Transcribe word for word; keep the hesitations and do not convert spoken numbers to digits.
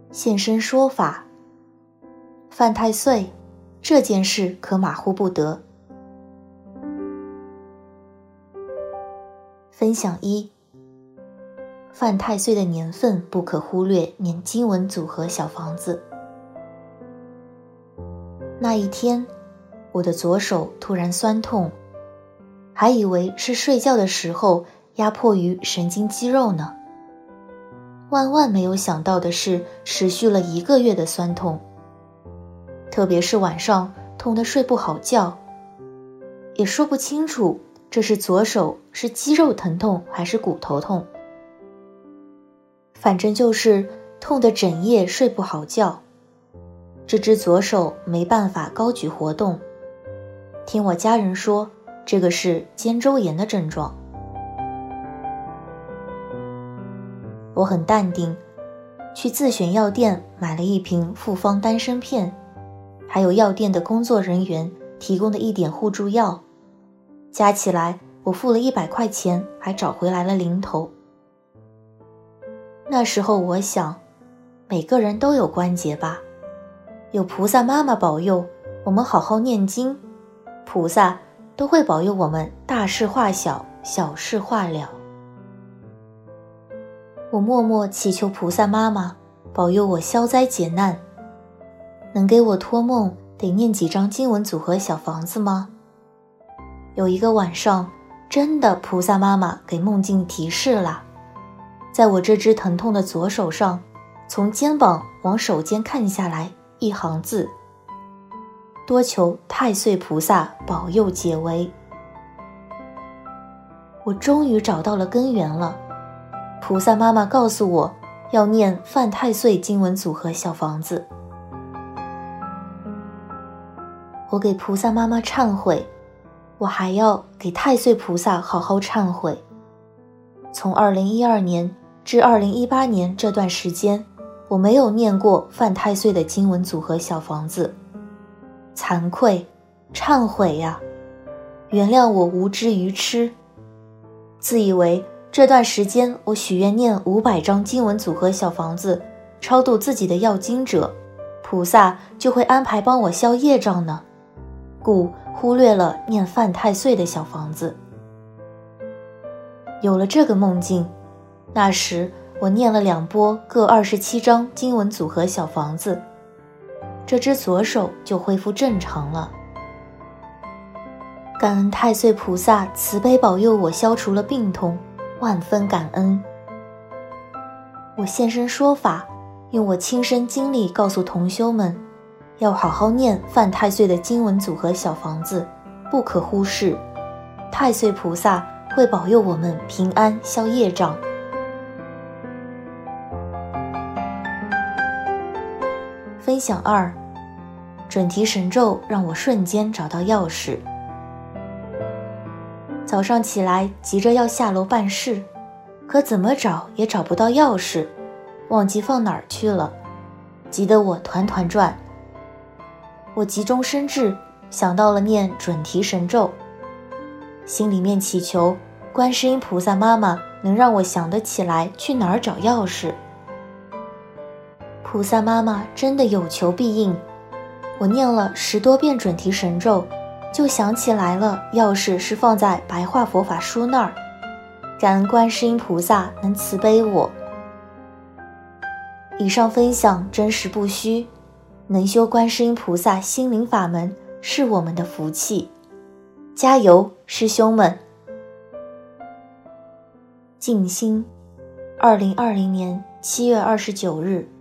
现身说法。犯太岁这件事可马虎不得。分享一，犯太岁的年份不可忽略念经文组合小房子。那一天，我的左手突然酸痛，还以为是睡觉的时候压迫于神经肌肉呢。万万没有想到的是，持续了一个月的酸痛，特别是晚上痛得睡不好觉，也说不清楚这是左手是肌肉疼痛还是骨头痛，反正就是痛得整夜睡不好觉。这只左手没办法高举活动，听我家人说，这个是肩周炎的症状。我很淡定，去自选药店买了一瓶复方丹参片，还有药店的工作人员提供的一点互助药，加起来我付了一百块钱，还找回来了零头。那时候我想，每个人都有关节吧，有菩萨妈妈保佑，我们好好念经，菩萨都会保佑我们大事化小，小事化了。我默默祈求菩萨妈妈保佑我消灾解难，能给我托梦得念几张经文组合小房子吗？有一个晚上，真的菩萨妈妈给梦境提示了，在我这只疼痛的左手上，从肩膀往手尖看下来，一行字：多求太岁菩萨保佑解围。我终于找到了根源了，菩萨妈妈告诉我要念犯太岁经文组合小房子。我给菩萨妈妈忏悔，我还要给太岁菩萨好好忏悔。从二零一二年至二零一八年这段时间，我没有念过犯太岁的经文组合小房子，惭愧，忏悔呀，原谅我无知愚痴。自以为这段时间我许愿念五百张经文组合小房子，超度自己的要经者，菩萨就会安排帮我消业障呢，故忽略了念犯太岁的小房子。有了这个梦境，那时我念了两波各二十七张经文组合小房子，这只左手就恢复正常了。感恩太岁菩萨慈悲保佑我消除了病痛，万分感恩。我现身说法，用我亲身经历告诉同修们，要好好念犯太岁的经文组合小房子，不可忽视。太岁菩萨会保佑我们平安消业障。分享二，准提神咒让我瞬间找到钥匙。早上起来急着要下楼办事，可怎么找也找不到钥匙，忘记放哪儿去了，急得我团团转。我急中生智，想到了念准提神咒，心里面祈求观世音菩萨妈妈能让我想得起来去哪儿找钥匙。菩萨妈妈真的有求必应，我念了十多遍准提神咒，就想起来了钥匙是放在白话佛法书那儿，感恩观世音菩萨能慈悲我。以上分享真实不虚，能修观世音菩萨心灵法门是我们的福气，加油师兄们。静心，二零二零年七月二十九日。